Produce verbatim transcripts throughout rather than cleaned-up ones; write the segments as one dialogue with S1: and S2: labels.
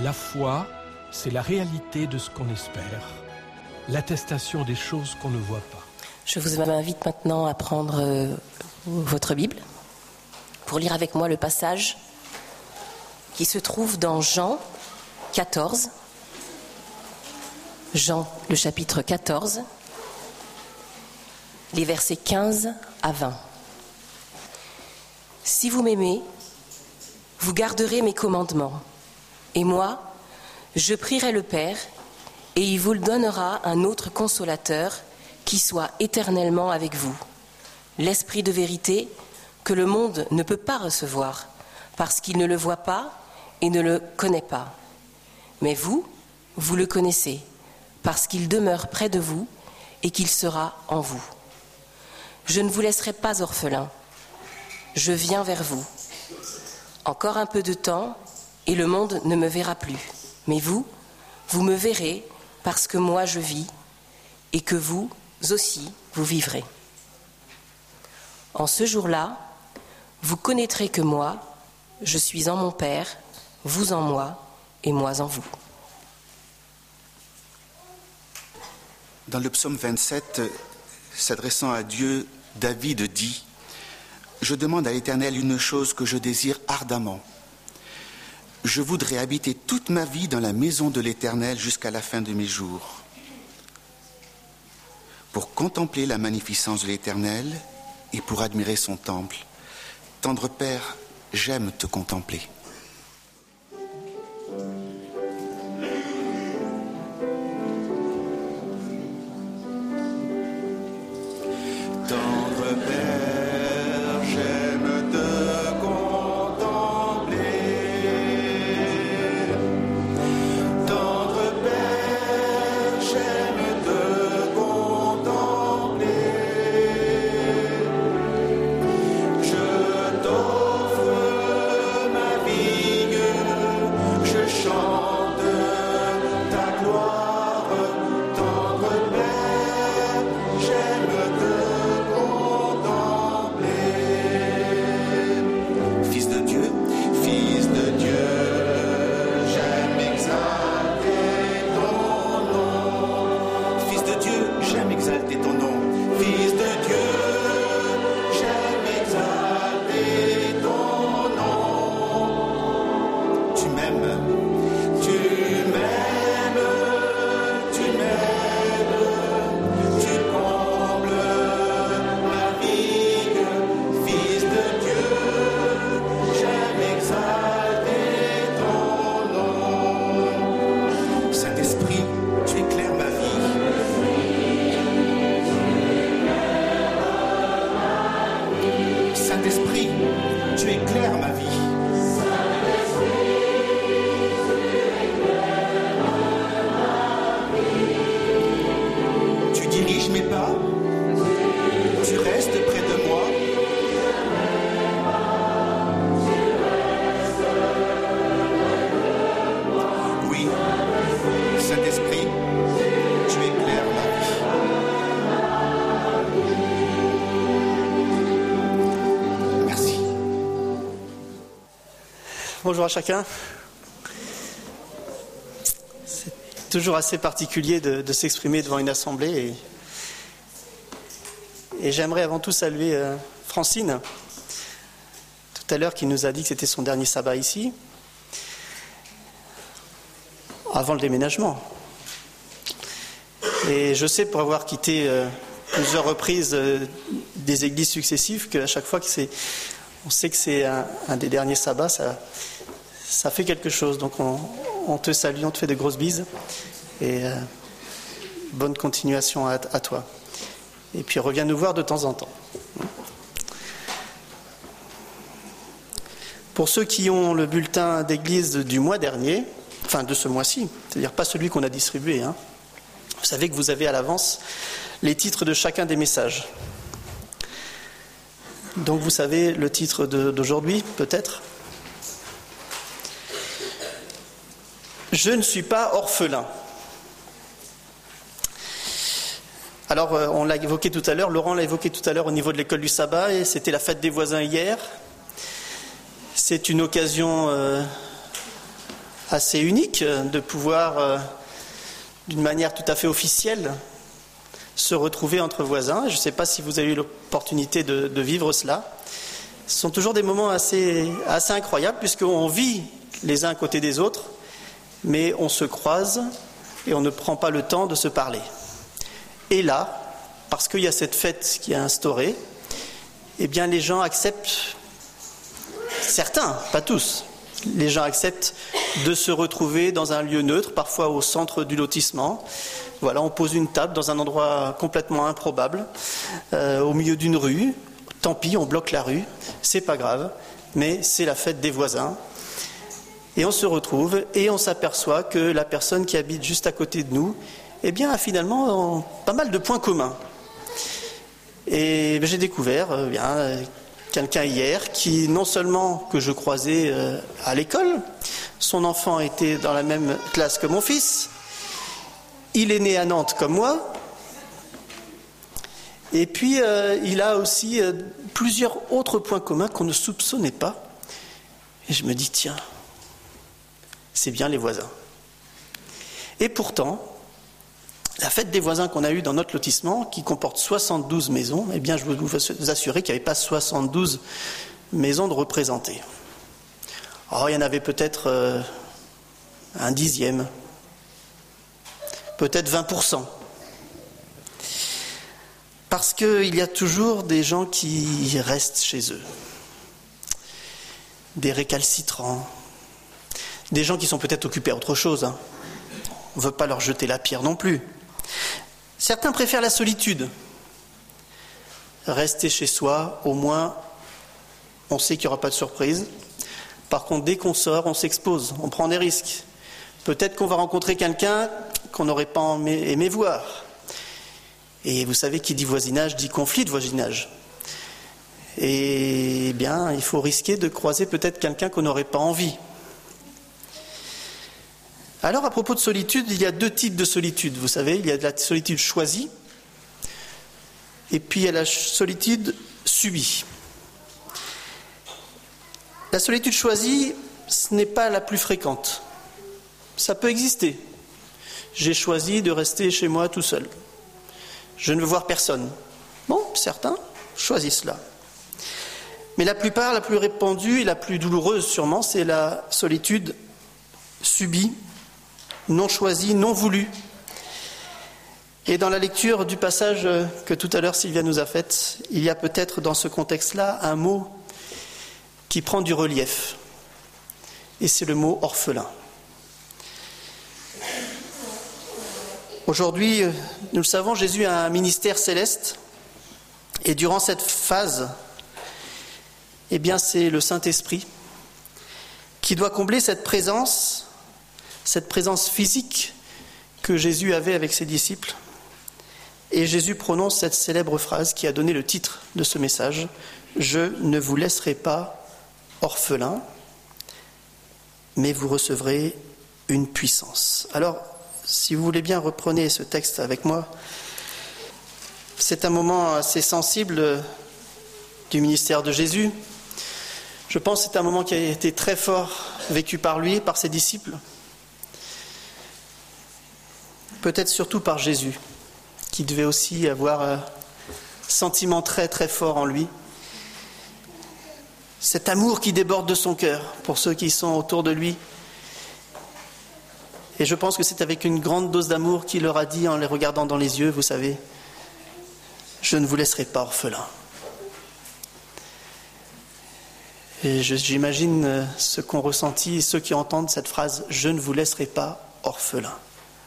S1: La foi, c'est la réalité de ce qu'on espère, l'attestation des choses qu'on ne voit pas.
S2: Je vous invite maintenant à prendre euh, votre Bible pour lire avec moi le passage qui se trouve dans Jean quatorze, Jean, le chapitre quatorze, les versets quinze à vingt. Si vous m'aimez, vous garderez mes commandements, et moi, je prierai le Père, et il vous donnera un autre consolateur qui soit éternellement avec vous, l'Esprit de vérité que le monde ne peut pas recevoir, parce qu'il ne le voit pas et ne le connaît pas. Mais vous, vous le connaissez, parce qu'il demeure près de vous et qu'il sera en vous. Je ne vous laisserai pas orphelins, je viens vers vous. Encore un peu de temps, et le monde ne me verra plus. Mais vous, vous me verrez, parce que moi je vis, et que vous aussi, vous vivrez. En ce jour-là, vous connaîtrez que moi, je suis en mon Père, vous en moi, et moi en vous.
S3: Dans le psaume vingt-sept, s'adressant à Dieu, David dit « Je demande à l'Éternel une chose que je désire ardemment. Je voudrais habiter toute ma vie dans la maison de l'Éternel jusqu'à la fin de mes jours, pour contempler la magnificence de l'Éternel et pour admirer son temple. Tendre Père, j'aime te contempler. »
S4: Bonjour à chacun. C'est toujours assez particulier de, de s'exprimer devant une assemblée. Et, et j'aimerais avant tout saluer euh, Francine, tout à l'heure, qui nous a dit que c'était son dernier sabbat ici, avant le déménagement. Et je sais, pour avoir quitté euh, plusieurs reprises euh, des églises successives, qu'à chaque fois que c'est... On sait que c'est un, un des derniers sabbats, ça, ça fait quelque chose. Donc on, on te salue, on te fait de grosses bises. Et euh, bonne continuation à, à toi. Et puis reviens nous voir de temps en temps. Pour ceux qui ont le bulletin d'église du mois dernier, enfin de ce mois-ci, c'est-à-dire pas celui qu'on a distribué, hein, vous savez que vous avez à l'avance les titres de chacun des messages. Donc vous savez le titre de, d'aujourd'hui, peut-être. Je ne suis pas orphelin. Alors on l'a évoqué tout à l'heure, Laurent l'a évoqué tout à l'heure au niveau de l'école du sabbat, et c'était la fête des voisins hier. C'est une occasion euh, assez unique de pouvoir, euh, d'une manière tout à fait officielle, se retrouver entre voisins. Je ne sais pas si vous avez eu l'opportunité de, de vivre cela. Ce sont toujours des moments assez, assez incroyables puisqu'on vit les uns à côté des autres, mais on se croise et on ne prend pas le temps de se parler. Et là, parce qu'il y a cette fête qui est instaurée, eh bien les gens acceptent, certains, pas tous, les gens acceptent de se retrouver dans un lieu neutre, parfois au centre du lotissement. Voilà, on pose une table dans un endroit complètement improbable, euh, au milieu d'une rue. Tant pis, on bloque la rue, c'est pas grave, mais c'est la fête des voisins. Et on se retrouve et on s'aperçoit que la personne qui habite juste à côté de nous, eh bien, a finalement pas mal de points communs. Et j'ai découvert eh bien, quelqu'un hier qui, non seulement que je croisais à l'école, son enfant était dans la même classe que mon fils, il est né à Nantes comme moi, et puis euh, il a aussi euh, plusieurs autres points communs qu'on ne soupçonnait pas. Et je me dis, tiens, c'est bien les voisins. Et pourtant, la fête des voisins qu'on a eue dans notre lotissement, qui comporte soixante-douze maisons, eh bien je peux vous assurer qu'il n'y avait pas soixante-douze maisons de représentées. Oh, il y en avait peut-être euh, un dixième, peut-être vingt pour cent. Parce qu'il y a toujours des gens qui restent chez eux, des récalcitrants, des gens qui sont peut-être occupés à autre chose. Hein. On ne veut pas leur jeter la pierre non plus. Certains préfèrent la solitude. Rester chez soi, au moins, on sait qu'il n'y aura pas de surprise. Par contre, dès qu'on sort, on s'expose, on prend des risques. Peut-être qu'on va rencontrer quelqu'un qu'on n'aurait pas aimé voir. Et vous savez, qui dit voisinage, dit conflit de voisinage. Et bien, il faut risquer de croiser peut-être quelqu'un qu'on n'aurait pas envie. Alors, à propos de solitude, il y a deux types de solitude. Vous savez, il y a de la solitude choisie, et puis il y a la solitude subie. La solitude choisie, ce n'est pas la plus fréquente. Ça peut exister. J'ai choisi de rester chez moi tout seul. Je ne veux voir personne. Bon, certains choisissent cela. Mais la plupart, la plus répandue et la plus douloureuse sûrement, c'est la solitude subie, non choisie, non voulue. Et dans la lecture du passage que tout à l'heure Sylvia nous a fait, il y a peut-être dans ce contexte-là un mot qui prend du relief. Et c'est le mot orphelin. Aujourd'hui, nous le savons, Jésus a un ministère céleste. Et durant cette phase, eh bien, c'est le Saint-Esprit qui doit combler cette présence, cette présence physique que Jésus avait avec ses disciples. Et Jésus prononce cette célèbre phrase qui a donné le titre de ce message, « Je ne vous laisserai pas orphelins, mais vous recevrez une puissance. » Alors, si vous voulez bien, reprenez ce texte avec moi. C'est un moment assez sensible du ministère de Jésus. Je pense que c'est un moment qui a été très fort vécu par lui, par ses disciples. Peut-être surtout par Jésus, qui devait aussi avoir un sentiment très très fort en lui. Cet amour qui déborde de son cœur pour ceux qui sont autour de lui. Et je pense que c'est avec une grande dose d'amour qu'il leur a dit en les regardant dans les yeux, vous savez, « Je ne vous laisserai pas orphelins. » Et je, j'imagine ce qu'ont ressenti ceux qui entendent cette phrase, « Je ne vous laisserai pas orphelins. »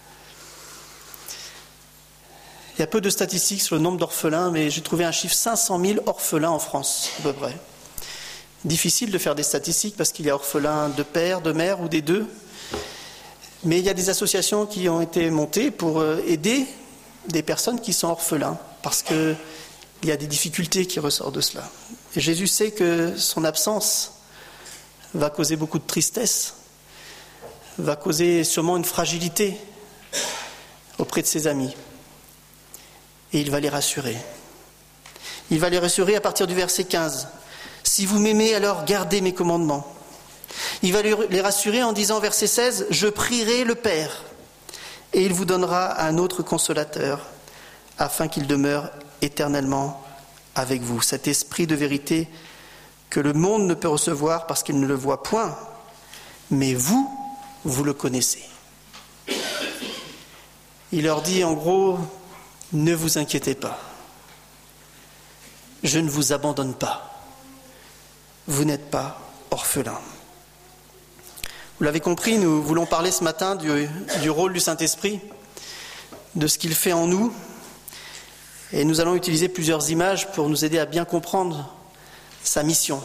S4: Il y a peu de statistiques sur le nombre d'orphelins, mais j'ai trouvé un chiffre, cinq cent mille orphelins en France, à peu près. Difficile de faire des statistiques parce qu'il y a orphelins de père, de mère ou des deux. Mais il y a des associations qui ont été montées pour aider des personnes qui sont orphelins, parce qu'il y a des difficultés qui ressortent de cela. Et Jésus sait que son absence va causer beaucoup de tristesse, va causer sûrement une fragilité auprès de ses amis. Et il va les rassurer. Il va les rassurer à partir du verset quinze. « Si vous m'aimez, alors gardez mes commandements. Il va les rassurer en disant, verset seize, « Je prierai le Père, et il vous donnera un autre consolateur, afin qu'il demeure éternellement avec vous. Cet esprit de vérité que le monde ne peut recevoir parce qu'il ne le voit point, mais vous, vous le connaissez. » Il leur dit en gros, « Ne vous inquiétez pas, je ne vous abandonne pas, vous n'êtes pas orphelins. » Vous l'avez compris, nous voulons parler ce matin du, du rôle du Saint-Esprit, de ce qu'il fait en nous, et nous allons utiliser plusieurs images pour nous aider à bien comprendre sa mission.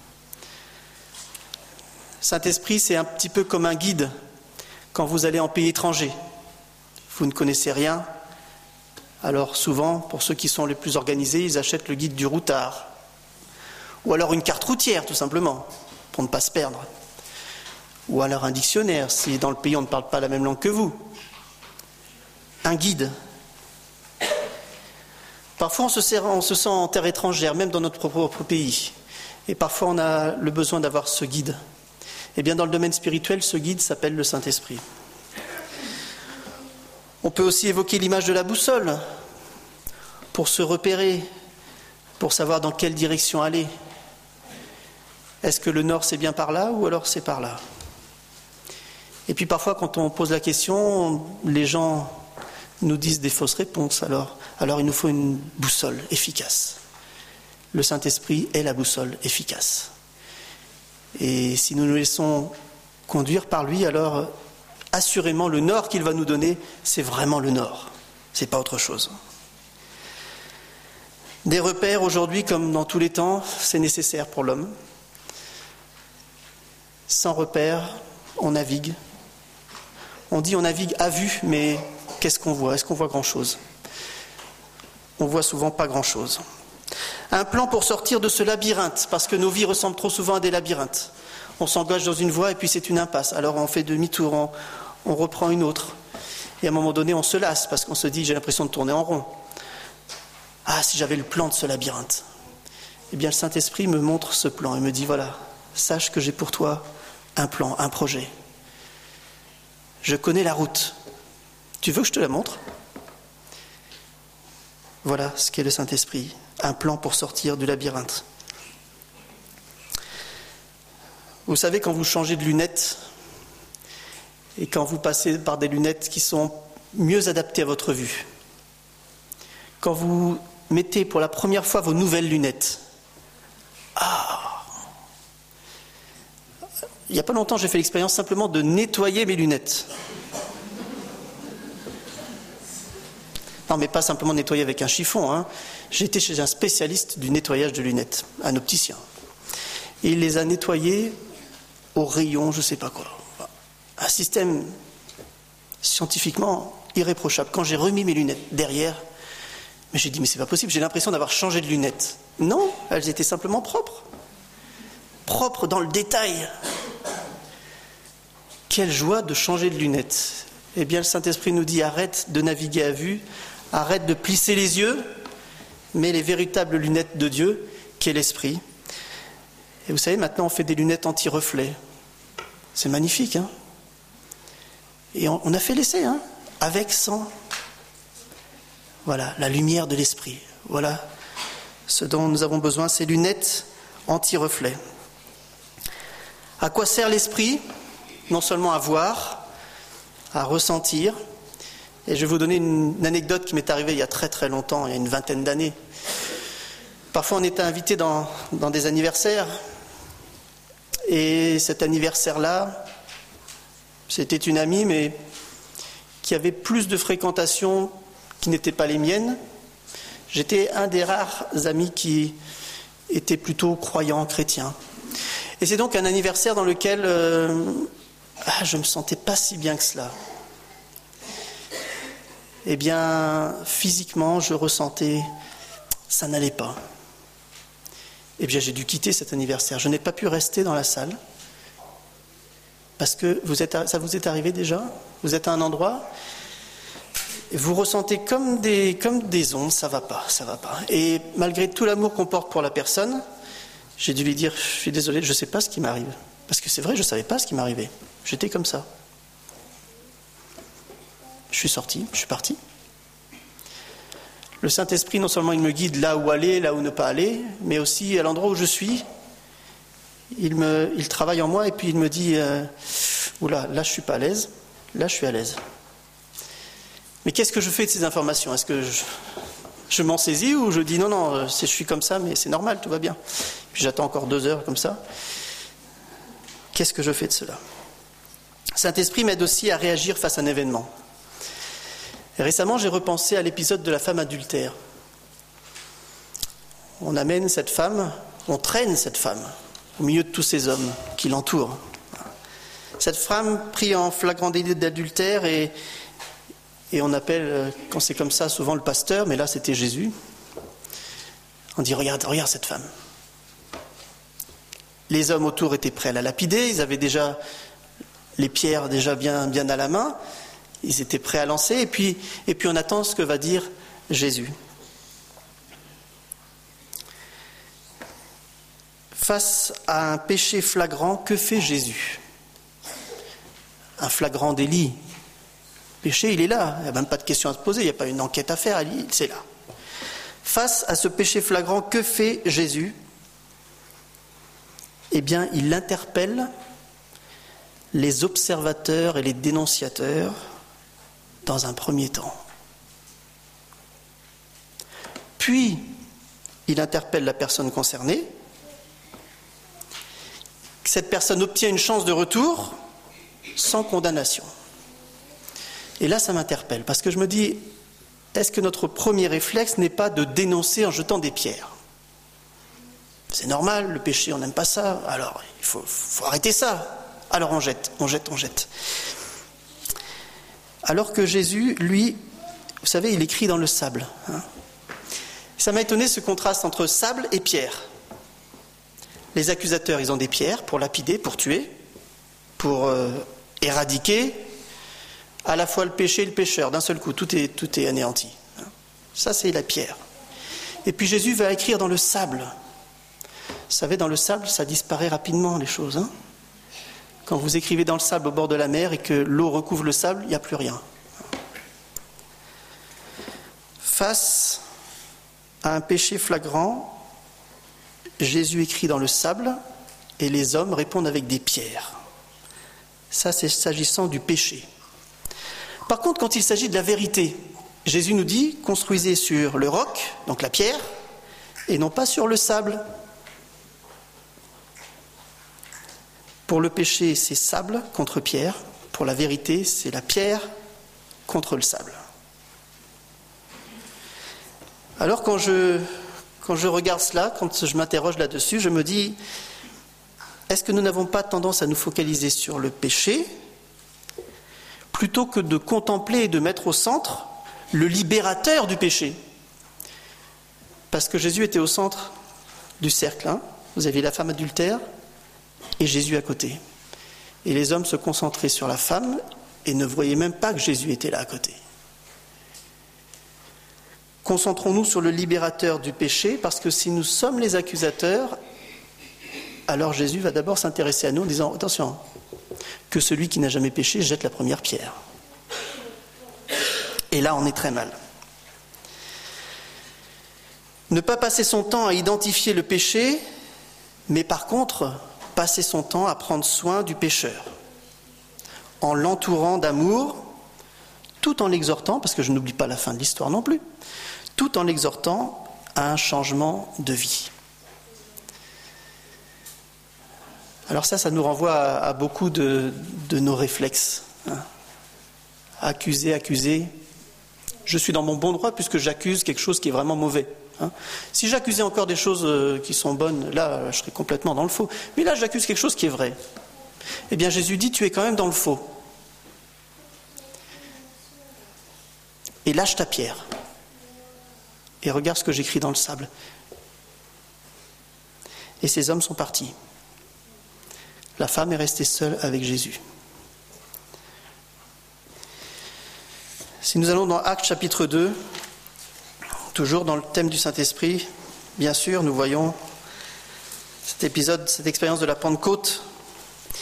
S4: Saint-Esprit, c'est un petit peu comme un guide quand vous allez en pays étranger. Vous ne connaissez rien, alors souvent, pour ceux qui sont les plus organisés, ils achètent le guide du routard. Ou alors une carte routière, tout simplement, pour ne pas se perdre. Ou alors un dictionnaire, si dans le pays on ne parle pas la même langue que vous. Un guide. Parfois on se, sert, on se sent en terre étrangère, même dans notre propre pays. Et parfois on a le besoin d'avoir ce guide. Eh bien dans le domaine spirituel, ce guide s'appelle le Saint-Esprit. On peut aussi évoquer l'image de la boussole, pour se repérer, pour savoir dans quelle direction aller. Est-ce que le nord c'est bien par là ou alors c'est par là ? Et puis parfois quand on pose la question, les gens nous disent des fausses réponses. Alors, alors il nous faut une boussole efficace. Le Saint-Esprit est la boussole efficace. Et si nous nous laissons conduire par lui, alors assurément le nord qu'il va nous donner, c'est vraiment le nord. C'est pas autre chose. Des repères aujourd'hui, comme dans tous les temps, c'est nécessaire pour l'homme. Sans repères, on navigue. On dit on navigue à vue, mais qu'est-ce qu'on voit ? Est-ce qu'on voit grand-chose ? On voit souvent pas grand-chose. Un plan pour sortir de ce labyrinthe, parce que nos vies ressemblent trop souvent à des labyrinthes. On s'engage dans une voie et puis c'est une impasse. Alors on fait demi-tour, on, on reprend une autre. Et à un moment donné, on se lasse, parce qu'on se dit j'ai l'impression de tourner en rond. Ah, si j'avais le plan de ce labyrinthe. Eh bien, le Saint-Esprit me montre ce plan et me dit voilà, sache que j'ai pour toi un plan, un projet. Je connais la route. Tu veux que je te la montre ? Voilà ce qu'est le Saint-Esprit, un plan pour sortir du labyrinthe. Vous savez, quand vous changez de lunettes et quand vous passez par des lunettes qui sont mieux adaptées à votre vue, quand vous mettez pour la première fois vos nouvelles lunettes, ah, il n'y a pas longtemps, j'ai fait l'expérience simplement de nettoyer mes lunettes. Non, mais pas simplement nettoyer avec un chiffon. Hein. J'ai été chez un spécialiste du nettoyage de lunettes, un opticien. Et il les a nettoyées au rayon, je ne sais pas quoi. Un système scientifiquement irréprochable. Quand j'ai remis mes lunettes derrière, mais j'ai dit, mais c'est pas possible, j'ai l'impression d'avoir changé de lunettes. Non, elles étaient simplement propres. Propres dans le détail. Quelle joie de changer de lunettes. Eh bien, le Saint-Esprit nous dit, arrête de naviguer à vue, arrête de plisser les yeux, mets les véritables lunettes de Dieu, qui est l'Esprit. Et vous savez, maintenant, on fait des lunettes anti-reflets. C'est magnifique, hein ? Et on, on a fait l'essai, hein ? Avec, sans. Voilà, la lumière de l'Esprit. Voilà ce dont nous avons besoin, ces lunettes anti-reflets. À quoi sert l'Esprit ? Non seulement à voir, à ressentir. Et je vais vous donner une, une anecdote qui m'est arrivée il y a très très longtemps, il y a une vingtaine d'années. Parfois on était invité dans, dans des anniversaires. Et cet anniversaire-là, c'était une amie, mais qui avait plus de fréquentation qui n'étaient pas les miennes. J'étais un des rares amis qui était plutôt croyant, chrétien. Et c'est donc un anniversaire dans lequel euh, ah, je ne me sentais pas si bien que cela. Eh bien, physiquement, je ressentais, ça n'allait pas. Eh bien, j'ai dû quitter cet anniversaire. Je n'ai pas pu rester dans la salle. Parce que vous êtes, ça vous est arrivé déjà ? Vous êtes à un endroit, et vous ressentez comme des, comme des ondes, ça ne va pas, ça ne va pas. Et malgré tout l'amour qu'on porte pour la personne, j'ai dû lui dire, je suis désolé, je ne sais pas ce qui m'arrive. Parce que c'est vrai, je ne savais pas ce qui m'arrivait. J'étais comme ça. Je suis sorti, je suis parti. Le Saint-Esprit, non seulement il me guide là où aller, là où ne pas aller, mais aussi à l'endroit où je suis, il, me, il travaille en moi et puis il me dit euh, « Oula, là je ne suis pas à l'aise, là je suis à l'aise ». Mais qu'est-ce que je fais de ces informations ? Est-ce que je, je m'en saisis ou je dis « Non, non, je suis comme ça, mais c'est normal, tout va bien ». Puis j'attends encore deux heures comme ça. Qu'est-ce que je fais de cela ? Saint-Esprit m'aide aussi à réagir face à un événement. Et récemment, j'ai repensé à l'épisode de la femme adultère. On amène cette femme, on traîne cette femme au milieu de tous ces hommes qui l'entourent. Cette femme prise en flagrant délit d'adultère et, et on appelle, quand c'est comme ça, souvent le pasteur, mais là c'était Jésus. On dit, regarde, regarde cette femme. Les hommes autour étaient prêts à la lapider, ils avaient déjà les pierres déjà bien, bien à la main. Ils étaient prêts à lancer, et puis, et puis on attend ce que va dire Jésus. Face à un péché flagrant, que fait Jésus ? Un flagrant délit. Le péché, il est là, il n'y a même pas de question à se poser, il n'y a pas une enquête à faire, c'est là. Face à ce péché flagrant, que fait Jésus ? Eh bien, il interpelle les observateurs et les dénonciateurs dans un premier temps. Puis, il interpelle la personne concernée. Cette personne obtient une chance de retour sans condamnation. Et là, ça m'interpelle, parce que je me dis, est-ce que notre premier réflexe n'est pas de dénoncer en jetant des pierres ? C'est normal, le péché, on n'aime pas ça, alors il faut, faut arrêter ça. Alors on jette, on jette, on jette. Alors que Jésus, lui, vous savez, il écrit dans le sable. Hein. Ça m'a étonné ce contraste entre sable et pierre. Les accusateurs, ils ont des pierres pour lapider, pour tuer, pour euh, éradiquer à la fois le péché et le pécheur. D'un seul coup, tout est, tout est anéanti. Hein. Ça, c'est la pierre. Et puis Jésus va écrire dans le sable. Vous savez, dans le sable, ça disparaît rapidement, les choses. Hein. Quand vous écrivez dans le sable au bord de la mer et que l'eau recouvre le sable, il n'y a plus rien. Face à un péché flagrant, Jésus écrit dans le sable et les hommes répondent avec des pierres. Ça, c'est s'agissant du péché. Par contre, quand il s'agit de la vérité, Jésus nous dit « construisez sur le roc, donc la pierre, et non pas sur le sable ». Pour le péché, c'est sable contre pierre. Pour la vérité, c'est la pierre contre le sable. Alors quand je, quand je regarde cela, quand je m'interroge là-dessus, je me dis, est-ce que nous n'avons pas tendance à nous focaliser sur le péché plutôt que de contempler et de mettre au centre le libérateur du péché ? Parce que Jésus était au centre du cercle. Hein. Vous aviez la femme adultère et Jésus à côté. Et les hommes se concentraient sur la femme et ne voyaient même pas que Jésus était là à côté. Concentrons-nous sur le libérateur du péché, parce que si nous sommes les accusateurs, alors Jésus va d'abord s'intéresser à nous en disant « Attention, que celui qui n'a jamais péché jette la première pierre. » Et là, on est très mal. Ne pas passer son temps à identifier le péché, mais par contre, passer son temps à prendre soin du pécheur, en l'entourant d'amour, tout en l'exhortant, parce que je n'oublie pas la fin de l'histoire non plus, tout en l'exhortant à un changement de vie. Alors ça, ça nous renvoie à, à beaucoup de, de nos réflexes. Hein. Accuser, accuser. Je suis dans mon bon droit puisque j'accuse quelque chose qui est vraiment mauvais. Hein. Si j'accusais encore des choses qui sont bonnes, là, je serais complètement dans le faux. Mais là, j'accuse quelque chose qui est vrai. Eh bien, Jésus dit, tu es quand même dans le faux. Et lâche ta pierre. Et regarde ce que j'écris dans le sable. Et ces hommes sont partis. La femme est restée seule avec Jésus. Si nous allons dans Actes chapitre deux, toujours dans le thème du Saint-Esprit, bien sûr, nous voyons cet épisode, cette expérience de la Pentecôte.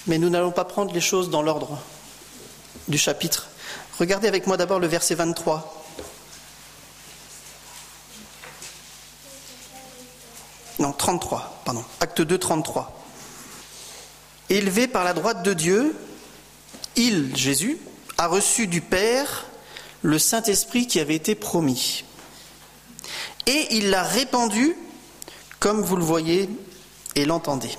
S4: Mais nous n'allons pas prendre les choses dans l'ordre du chapitre. Regardez avec moi d'abord le verset vingt-trois. Non, trente-trois, pardon. Acte deux, trente-trois. Élevé par la droite de Dieu, il, Jésus, a reçu du Père le Saint-Esprit qui avait été promis. Et il l'a répandu, comme vous le voyez et l'entendez.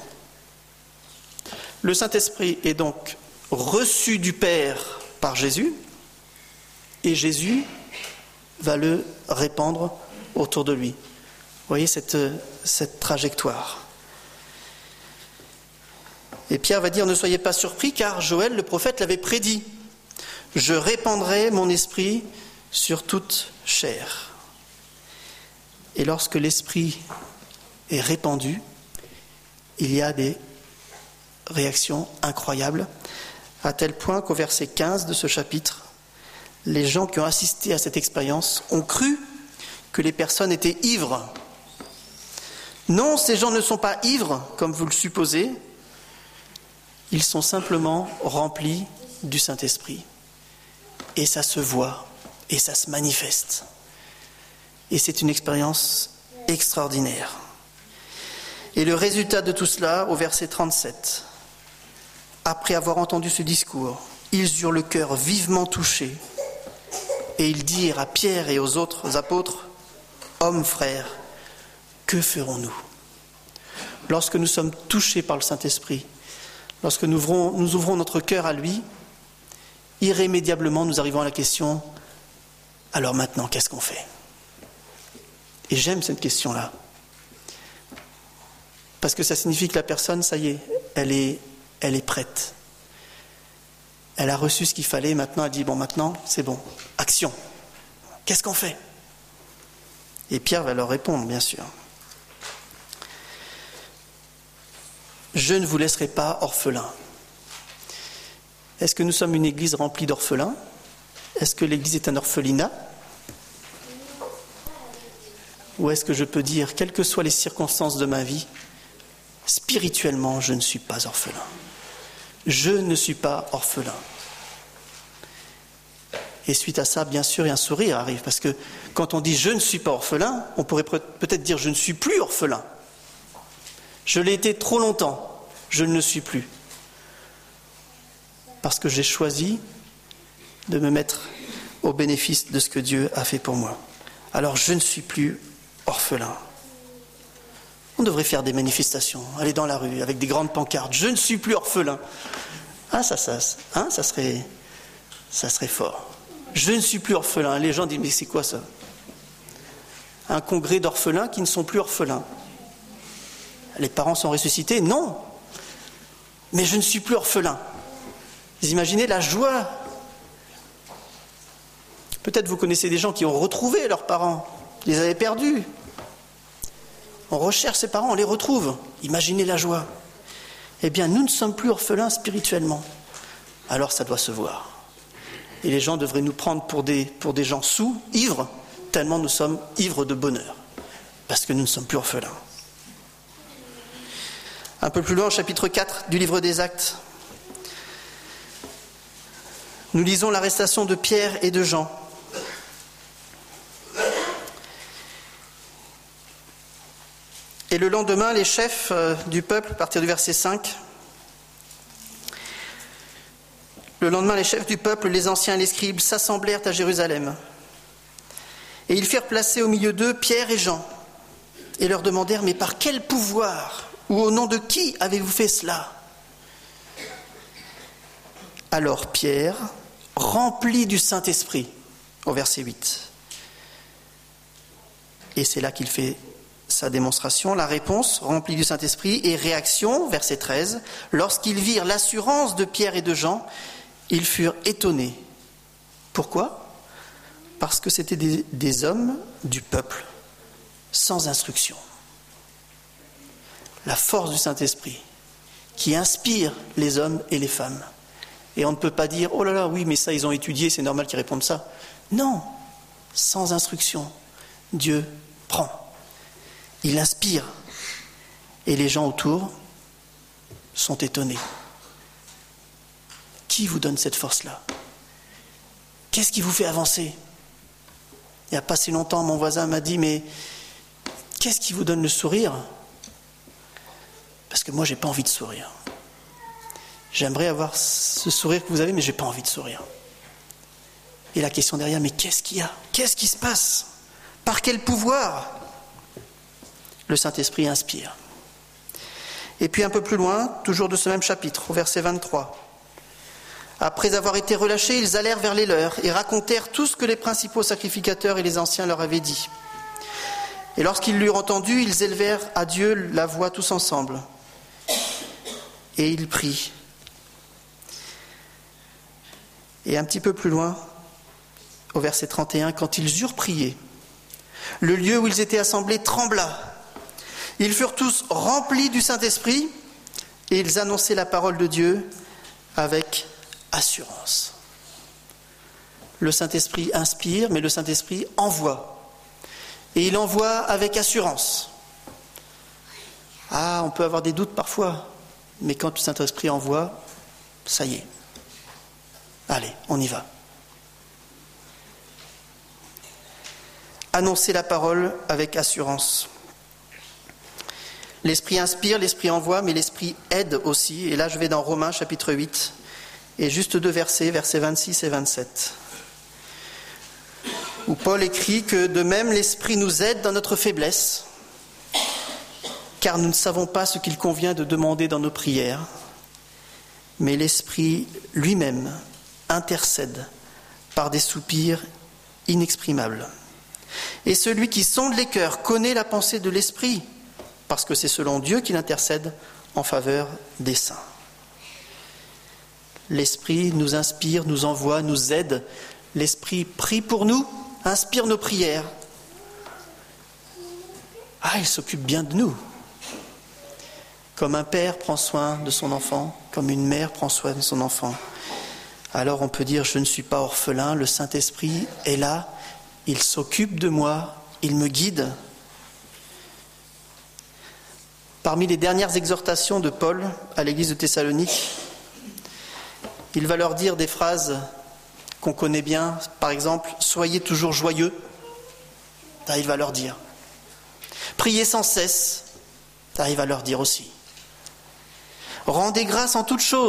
S4: Le Saint-Esprit est donc reçu du Père par Jésus, et Jésus va le répandre autour de lui. Vous voyez cette, cette trajectoire. Et Pierre va dire, ne soyez pas surpris, car Joël, le prophète, l'avait prédit. Je répandrai mon esprit sur toute chair. Et lorsque l'esprit est répandu, il y a des réactions incroyables, à tel point qu'au verset quinze de ce chapitre, les gens qui ont assisté à cette expérience ont cru que les personnes étaient ivres. Non, ces gens ne sont pas ivres, comme vous le supposez, ils sont simplement remplis du Saint-Esprit. Et ça se voit, et ça se manifeste. Et c'est une expérience extraordinaire. Et le résultat de tout cela, au verset trente-sept, après avoir entendu ce discours, ils eurent le cœur vivement touché, et ils dirent à Pierre et aux autres apôtres, « Hommes, frères, que ferons-nous » Lorsque nous sommes touchés par le Saint-Esprit, lorsque nous ouvrons, nous ouvrons notre cœur à lui, irrémédiablement nous arrivons à la question, alors maintenant, qu'est-ce qu'on fait ? Et j'aime cette question-là. Parce que ça signifie que la personne, ça y est, elle est, elle est prête. Elle a reçu ce qu'il fallait, maintenant elle dit, bon maintenant, c'est bon, action. Qu'est-ce qu'on fait ? Et Pierre va leur répondre, bien sûr. Je ne vous laisserai pas orphelins. Est-ce que nous sommes une église remplie d'orphelins ? Est-ce que l'église est un orphelinat ? Ou est-ce que je peux dire, quelles que soient les circonstances de ma vie, spirituellement, je ne suis pas orphelin. Je ne suis pas orphelin. Et suite à ça, bien sûr, un sourire arrive, parce que quand on dit « je ne suis pas orphelin », on pourrait peut-être dire « je ne suis plus orphelin ». Je l'ai été trop longtemps, je ne le suis plus. Parce que j'ai choisi de me mettre au bénéfice de ce que Dieu a fait pour moi. Alors je ne suis plus orphelin. On devrait faire des manifestations, aller dans la rue avec des grandes pancartes. Je ne suis plus orphelin. Ah, ça, ça, hein, ça serait, ça serait fort. Je ne suis plus orphelin. Les gens disent, mais c'est quoi ça ? Un congrès d'orphelins qui ne sont plus orphelins. Les parents sont ressuscités ? Non. Mais je ne suis plus orphelin. Vous imaginez la joie ? Peut-être vous connaissez des gens qui ont retrouvé leurs parents, ils les avaient perdus. On recherche ses parents, on les retrouve. Imaginez la joie. Eh bien, nous ne sommes plus orphelins spirituellement. Alors ça doit se voir. Et les gens devraient nous prendre pour des, pour des gens saouls, ivres, tellement nous sommes ivres de bonheur. Parce que nous ne sommes plus orphelins. Un peu plus loin, au chapitre quatre du livre des Actes, nous lisons l'arrestation de Pierre et de Jean. Et le lendemain, les chefs du peuple, à partir du verset cinq, le lendemain, les chefs du peuple, les anciens et les scribes, s'assemblèrent à Jérusalem. Et ils firent placer au milieu d'eux Pierre et Jean, et leur demandèrent, mais par quel pouvoir ou au nom de qui avez-vous fait cela ? Alors Pierre, rempli du Saint-Esprit, au verset huit, et c'est là qu'il fait sa démonstration, la réponse, remplie du Saint-Esprit, et réaction, verset treize, lorsqu'ils virent l'assurance de Pierre et de Jean, ils furent étonnés. Pourquoi ? Parce que c'était des, des hommes du peuple, sans instruction. La force du Saint-Esprit, qui inspire les hommes et les femmes. Et on ne peut pas dire, oh là là, oui, mais ça, ils ont étudié, c'est normal qu'ils répondent ça. Non, sans instruction, Dieu prend. Il inspire. Et les gens autour sont étonnés. Qui vous donne cette force-là? Qu'est-ce qui vous fait avancer? Il n'y a pas si longtemps, mon voisin m'a dit, mais qu'est-ce qui vous donne le sourire? Parce que moi, je n'ai pas envie de sourire. J'aimerais avoir ce sourire que vous avez, mais je n'ai pas envie de sourire. Et la question derrière, mais qu'est-ce qu'il y a? Qu'est-ce qui se passe? Par quel pouvoir? Le Saint-Esprit inspire. Et puis un peu plus loin, toujours de ce même chapitre, au verset vingt-trois. Après avoir été relâchés, ils allèrent vers les leurs et racontèrent tout ce que les principaux sacrificateurs et les anciens leur avaient dit. Et lorsqu'ils l'eurent entendu, ils élevèrent à Dieu la voix tous ensemble. Et ils prient. Et un petit peu plus loin, au verset trente et un, quand ils eurent prié, le lieu où ils étaient assemblés trembla. Ils furent tous remplis du Saint-Esprit et ils annonçaient la parole de Dieu avec assurance. Le Saint-Esprit inspire, mais le Saint-Esprit envoie. Et il envoie avec assurance. Ah, on peut avoir des doutes parfois, mais quand le Saint-Esprit envoie, ça y est. Allez, on y va. Annoncer la parole avec assurance. L'Esprit inspire, l'Esprit envoie, mais l'Esprit aide aussi. Et là, je vais dans Romains chapitre huit, et juste deux versets, versets vingt-six et vingt-sept, où Paul écrit que de même l'Esprit nous aide dans notre faiblesse, car nous ne savons pas ce qu'il convient de demander dans nos prières, mais l'Esprit lui-même intercède par des soupirs inexprimables. Et celui qui sonde les cœurs connaît la pensée de l'Esprit, parce que c'est selon Dieu qu'il intercède en faveur des saints. L'Esprit nous inspire, nous envoie, nous aide. L'Esprit prie pour nous, inspire nos prières. Ah, il s'occupe bien de nous. Comme un père prend soin de son enfant, comme une mère prend soin de son enfant. Alors on peut dire, je ne suis pas orphelin, le Saint-Esprit est là, il s'occupe de moi, il me guide. Parmi les dernières exhortations de Paul à l'église de Thessalonique, il va leur dire des phrases qu'on connaît bien, par exemple, « Soyez toujours joyeux », ça il va leur dire. « Priez sans cesse », ça il va leur dire aussi. « Rendez grâce en toutes choses ».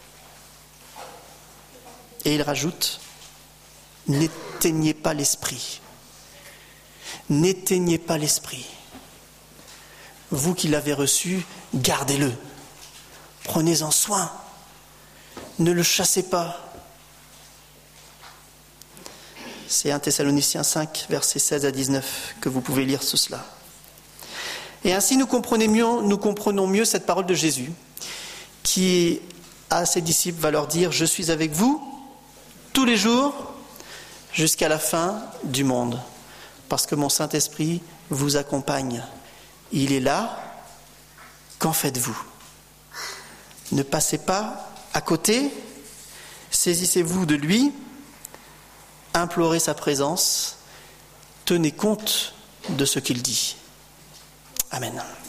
S4: Et il rajoute, « N'éteignez pas l'esprit ». N'éteignez pas l'esprit. Vous qui l'avez reçu, gardez-le. Prenez-en soin. Ne le chassez pas. C'est un Thessaloniciens cinq, versets seize à dix-neuf, que vous pouvez lire cela. Et ainsi nous comprenons mieux, nous comprenons mieux cette parole de Jésus, qui à ses disciples va leur dire « Je suis avec vous tous les jours jusqu'à la fin du monde, parce que mon Saint-Esprit vous accompagne. Il est là, qu'en faites-vous? Ne passez pas à côté, saisissez-vous de lui, implorez sa présence, tenez compte de ce qu'il dit. » Amen.